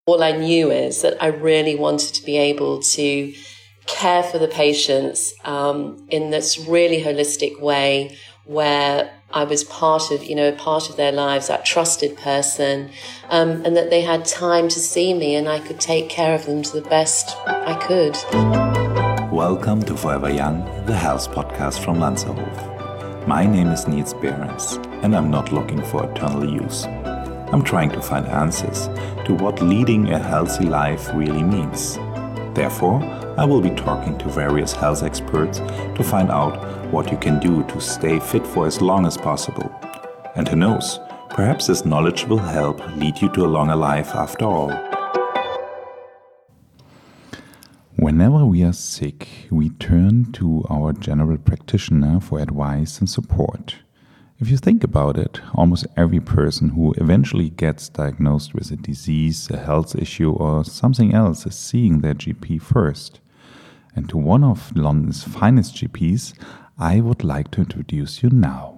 All I knew is that I really wanted to be able to care for the patients in this really holistic way, where I was part of their lives, that trusted person, and that they had time to see me and I could take care of them to the best I could. Welcome to Forever Young, the health podcast from Lanzerhof. My name is Niels Behrens, and I'm not looking for eternal youth. I'm trying to find answers to what leading a healthy life really means. Therefore, I will be talking to various health experts to find out what you can do to stay fit for as long as possible. And who knows, perhaps this knowledge will help lead you to a longer life after all. Whenever we are sick, we turn to our general practitioner for advice and support. If you think about it, almost every person who eventually gets diagnosed with a disease, a health issue, or something else is seeing their GP first. And to one of London's finest GPs, I would like to introduce you now.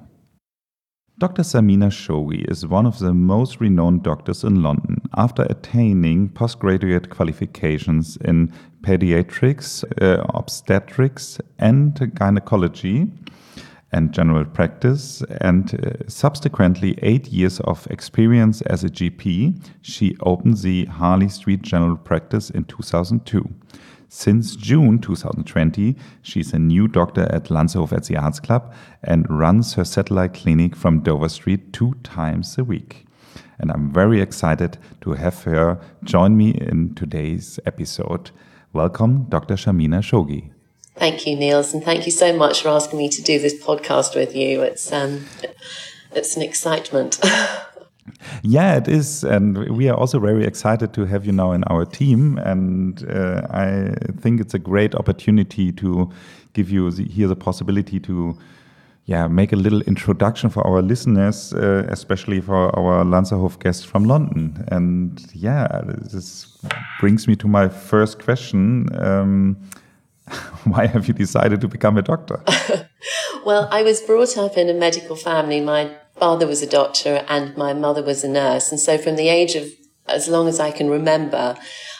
Dr. Samina Shoghi is one of the most renowned doctors in London after attaining postgraduate qualifications in pediatrics, obstetrics, and gynecology and general practice, and subsequently 8 years of experience as a GP. She opened the Harley Street General Practice in 2002. Since June 2020, she's a new doctor at Lanzerhof at the Arts Club and runs her satellite clinic from Dover Street 2 times a week. And I'm very excited to have her join me in today's episode. Welcome, Dr. Samina Shoghi. Thank you, Niels, and thank you so much for asking me to do this podcast with you. It's an excitement. Yeah, it is, and we are also very excited to have you now in our team, and I think it's a great opportunity to give you here the possibility to make a little introduction for our listeners, especially for our Lanzerhof guests from London. And this brings me to my first question. Why have you decided to become a doctor? Well, I was brought up in a medical family. My father was a doctor and my mother was a nurse. And so from the age of as long as I can remember,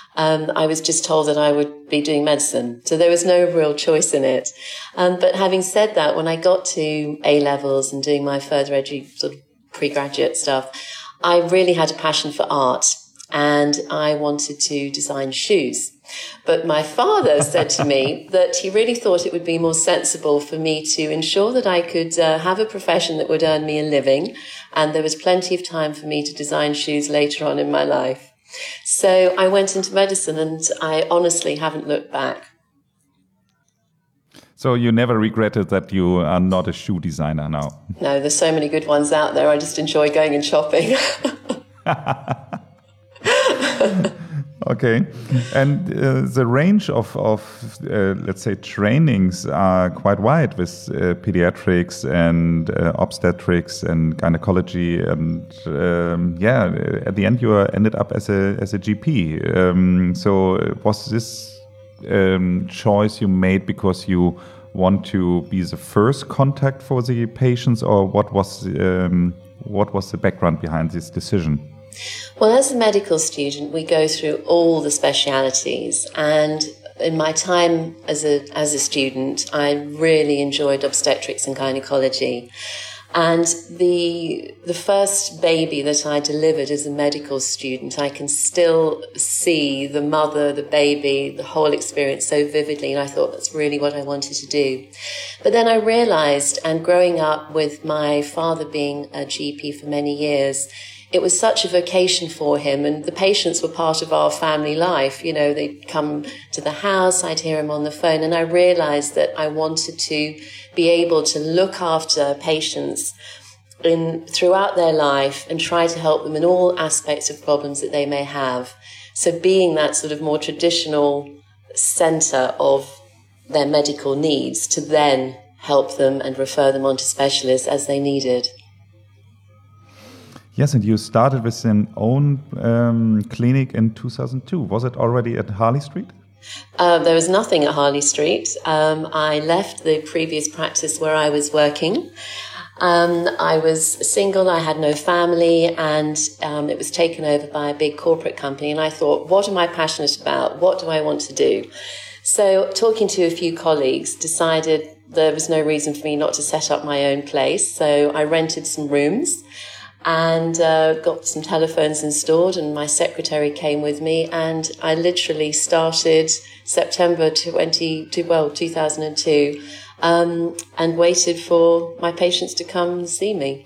I was just told that I would be doing medicine. So there was no real choice in it. But having said that, when I got to A-levels and doing my further sort of pre-graduate stuff, I really had a passion for art and I wanted to design shoes. But my father said to me that he really thought it would be more sensible for me to ensure that I could have a profession that would earn me a living, and there was plenty of time for me to design shoes later on in my life. So I went into medicine, and I honestly haven't looked back. So you never regretted that you are not a shoe designer now? No, there's so many good ones out there. I just enjoy going and shopping. Okay, and the range of let's say trainings are quite wide with pediatrics and obstetrics and gynecology, and at the end you ended up as a GP. So was this choice you made because you want to be the first contact for the patients, or what was the background behind this decision? Well, as a medical student, we go through all the specialities, and in my time as a student, I really enjoyed obstetrics and gynecology. And the first baby that I delivered as a medical student, I can still see the mother, the baby, the whole experience so vividly, and I thought that's really what I wanted to do. But then I realized, and growing up with my father being a GP for many years, it was such a vocation for him, and the patients were part of our family life. You know, they'd come to the house, I'd hear him on the phone, and I realized that I wanted to be able to look after patients throughout their life and try to help them in all aspects of problems that they may have. So being that sort of more traditional center of their medical needs to then help them and refer them on to specialists as they needed. Yes, and you started with an own clinic in 2002. Was it already at Harley Street? There was nothing at Harley Street. I left the previous practice where I was working, I was single, I had no family, and it was taken over by a big corporate company. And I thought, what am I passionate about? What do I want to do? So talking to a few colleagues, decided there was no reason for me not to set up my own place. So I rented some rooms and got some telephones installed, and my secretary came with me, and I literally started September 2002 and waited for my patients to come and see me.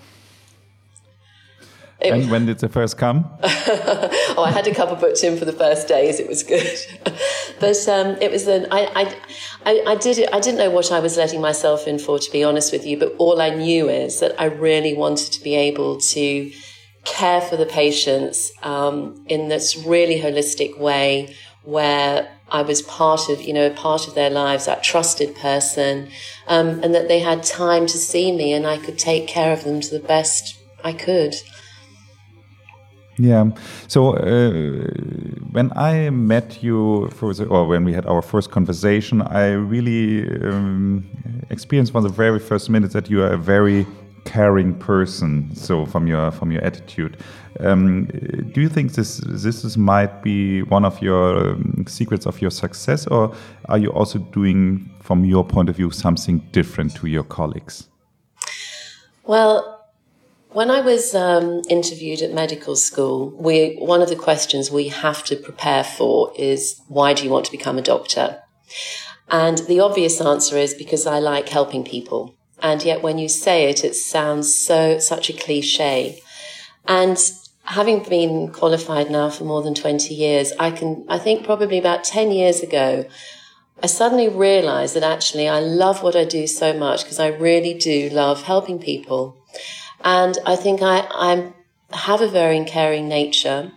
When did the first come? Oh, I had a couple booked in for the first days. It was good, but it was I didn't know what I was letting myself in for, to be honest with you. But all I knew is that I really wanted to be able to care for the patients in this really holistic way, where I was part of their lives, that trusted person, and that they had time to see me, and I could take care of them to the best I could. Yeah. So when I met you when we had our first conversation, I really experienced from the very first minute that you are a very caring person. So from your attitude, do you think this might be one of your secrets of your success, or are you also doing, from your point of view, something different to your colleagues? Well, when I was interviewed at medical school, one of the questions we have to prepare for is, why do you want to become a doctor? And the obvious answer is because I like helping people. And yet when you say it, it sounds such a cliche. And having been qualified now for more than 20 years, I think probably about 10 years ago, I suddenly realized that actually I love what I do so much, because I really do love helping people. And I think I have a very caring nature.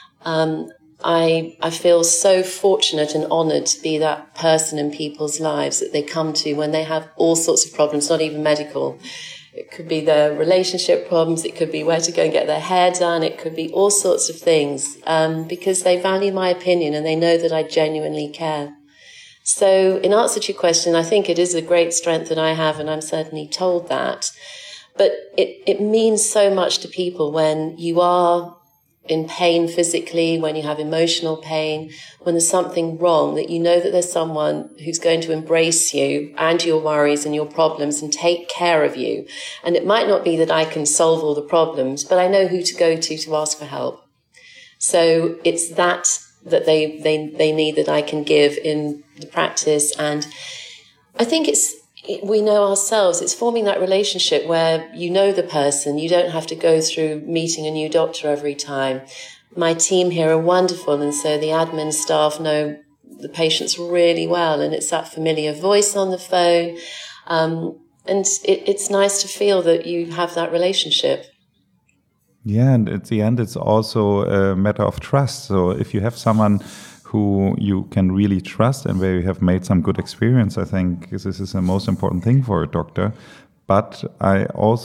I feel so fortunate and honored to be that person in people's lives that they come to when they have all sorts of problems, not even medical. It could be their relationship problems. It could be where to go and get their hair done. It could be all sorts of things, because they value my opinion and they know that I genuinely care. So in answer to your question, I think it is a great strength that I have, and I'm certainly told that. But it means so much to people when you are in pain physically, when you have emotional pain, when there's something wrong, that you know that there's someone who's going to embrace you and your worries and your problems and take care of you. And it might not be that I can solve all the problems, but I know who to go to ask for help. So it's that they need that I can give in the practice. And I think we know ourselves. It's forming that relationship where you know the person. You don't have to go through meeting a new doctor every time. My team here are wonderful, and so the admin staff know the patients really well, and it's that familiar voice on the phone. And it's nice to feel that you have that relationship. Yeah, and at the end, it's also a matter of trust. So if you have someone who you can really trust and where you have made some good experience, I think this is the most important thing for a doctor. But I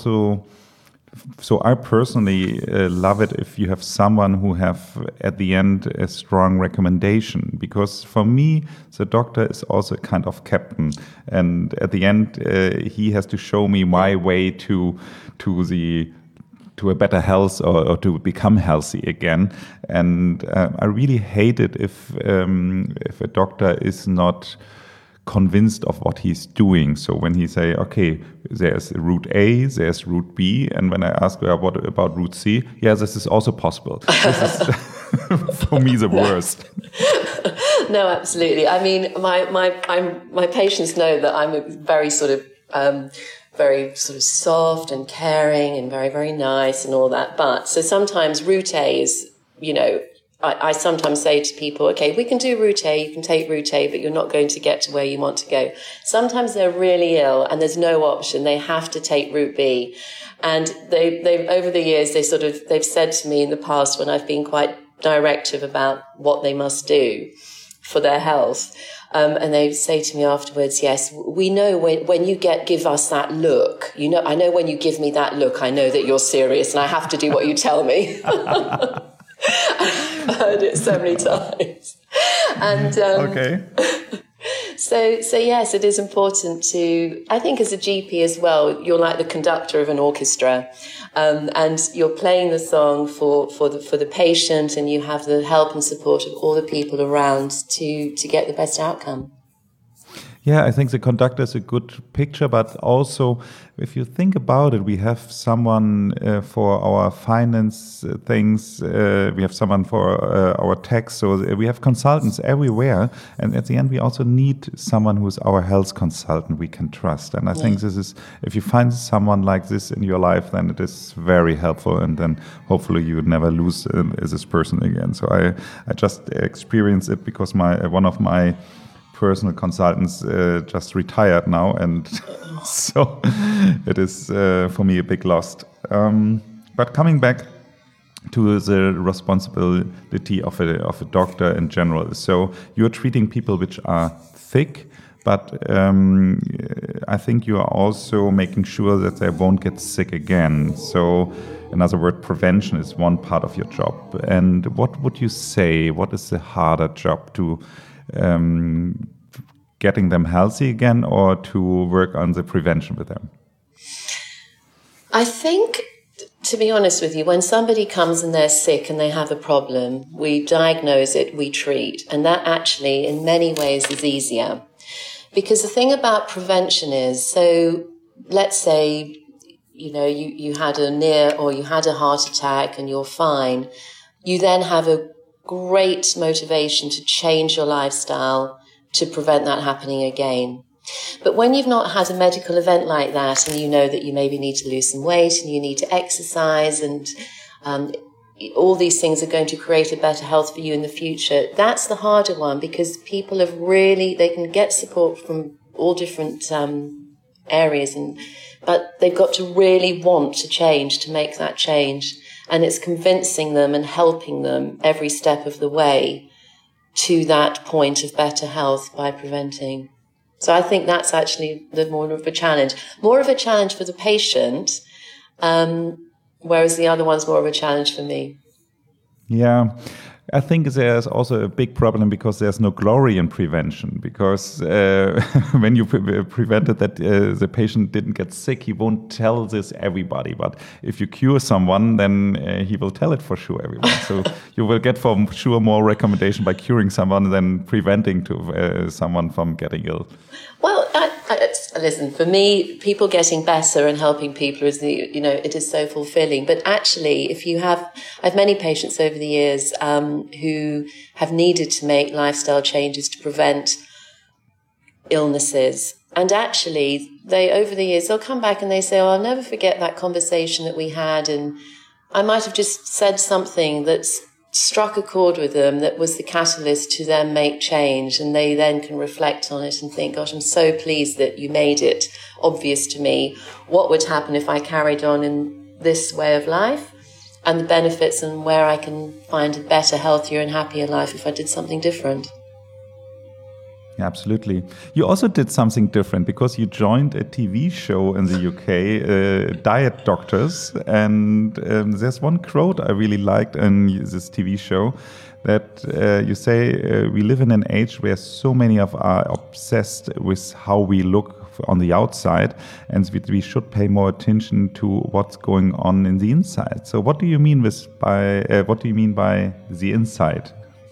personally love it if you have someone who have at the end a strong recommendation, because for me the doctor is also a kind of captain, and at the end he has to show me my way to a better health or to become healthy again. And I really hate it if a doctor is not convinced of what he's doing. So when he say, okay, there's route A, there's route B, and when I ask, what about route C? Yeah, this is also possible. This is for me the worst. No, absolutely. I mean, my patients know that I'm a very sort of soft and caring and very, very nice and all that. But so sometimes route A is, I sometimes say to people, okay, we can do route A, you can take route A, but you're not going to get to where you want to go. Sometimes they're really ill and there's no option. They have to take route B. And they've over the years, they've said to me in the past, when I've been quite directive about what they must do for their health, and they say to me afterwards, yes, we know when you give us that look, I know when you give me that look, I know that you're serious and I have to do what you tell me. I've heard it so many times. And okay. So yes, it is important to, I think as a GP as well, you're like the conductor of an orchestra, and you're playing the song for the patient, and you have the help and support of all the people around to get the best outcome. Yeah, I think the conductor is a good picture, but also if you think about it, we have someone for our finance things, we have someone for our tax, so we have consultants everywhere. And at the end, we also need someone who's our health consultant we can trust. And I think this is, if you find someone like this in your life, then it is very helpful. And then hopefully you would never lose this person again. So I just experienced it because one of my personal consultants just retired now, and so it is for me a big loss. But coming back to the responsibility of a doctor in general, so you're treating people which are sick, but I think you are also making sure that they won't get sick again. So in other words, prevention is one part of your job. And what would you say, what is the harder job, to getting them healthy again, or to work on the prevention with them? I think, to be honest with you, when somebody comes and they're sick and they have a problem, we diagnose it, we treat. And that actually, in many ways, is easier. Because the thing about prevention is, so let's say, you had you had a heart attack and you're fine. You then have a great motivation to change your lifestyle to prevent that happening again. But when you've not had a medical event like that, and you know that you maybe need to lose some weight and you need to exercise, and all these things are going to create a better health for you in the future, that's the harder one, because people they can get support from all different areas, but they've got to really want to change, to make that change. And it's convincing them and helping them every step of the way to that point of better health by preventing. So I think that's actually more of a challenge. More of a challenge for the patient, whereas the other one's more of a challenge for me. Yeah. I think there's also a big problem because there's no glory in prevention. Because when you prevented that the patient didn't get sick, he won't tell this everybody. But if you cure someone, then he will tell it for sure everyone. So you will get for sure more recommendation by curing someone than preventing someone from getting ill. Well, listen, for me, people getting better and helping people is it is so fulfilling. But actually, I've many patients over the years who have needed to make lifestyle changes to prevent illnesses. And actually, over the years, they'll come back and they say, I'll never forget that conversation that we had. And I might have just said something that's struck a chord with them that was the catalyst to them make change, and they then can reflect on it and think, gosh, I'm so pleased that you made it obvious to me what would happen if I carried on in this way of life, and the benefits, and where I can find a better, healthier and happier life if I did something different. Yeah, absolutely. You also did something different because you joined a TV show in the UK, Diet Doctors. And there's one quote I really liked in this TV show, that you say, we live in an age where so many of us are obsessed with how we look on the outside, and we should pay more attention to what's going on in the inside. So what do you mean by the inside?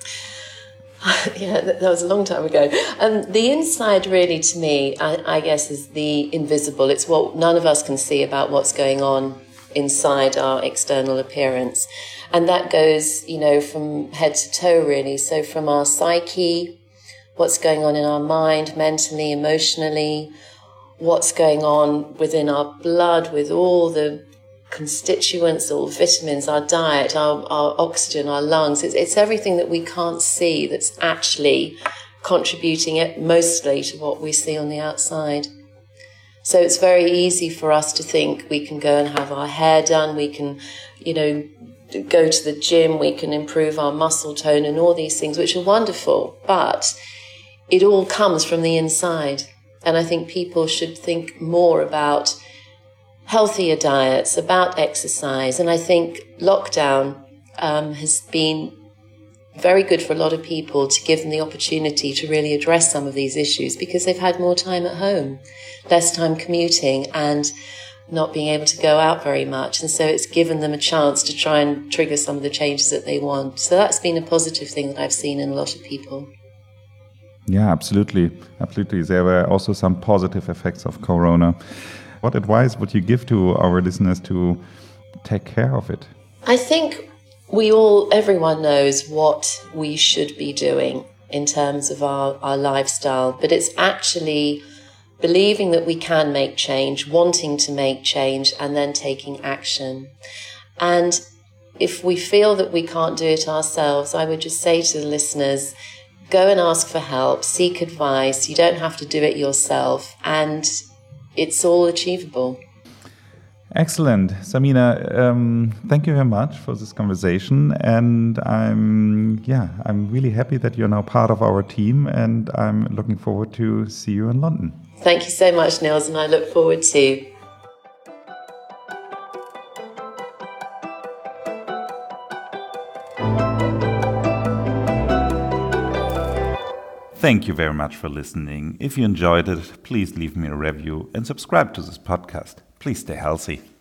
Yeah, that was a long time ago. The inside, really, to me, I guess, is the invisible. It's what none of us can see about what's going on inside our external appearance. And that goes, from head to toe, really. So from our psyche, what's going on in our mind, mentally, emotionally, what's going on within our blood with all the constituents, all vitamins, our diet, our oxygen, our lungs. It's everything that we can't see that's actually contributing it mostly to what we see on the outside. So it's very easy for us to think we can go and have our hair done, we can, go to the gym, we can improve our muscle tone and all these things, which are wonderful, but it all comes from the inside. And I think people should think more about healthier diets, about exercise. And I think lockdown has been very good for a lot of people to give them the opportunity to really address some of these issues because they've had more time at home, less time commuting and not being able to go out very much. And so it's given them a chance to try and trigger some of the changes that they want. So that's been a positive thing that I've seen in a lot of people. Yeah, absolutely. Absolutely. There were also some positive effects of Corona. What advice would you give to our listeners to take care of it? I think everyone knows what we should be doing in terms of our lifestyle, but it's actually believing that we can make change, wanting to make change, and then taking action. And if we feel that we can't do it ourselves, I would just say to the listeners, go and ask for help, seek advice. You don't have to do it yourself, and it's all achievable. Excellent. Samina, thank you very much for this conversation. And I'm really happy that you're now part of our team, and I'm looking forward to see you in London. Thank you so much, Nils, and I look forward to. Thank you very much for listening. If you enjoyed it, please leave me a review and subscribe to this podcast. Please stay healthy.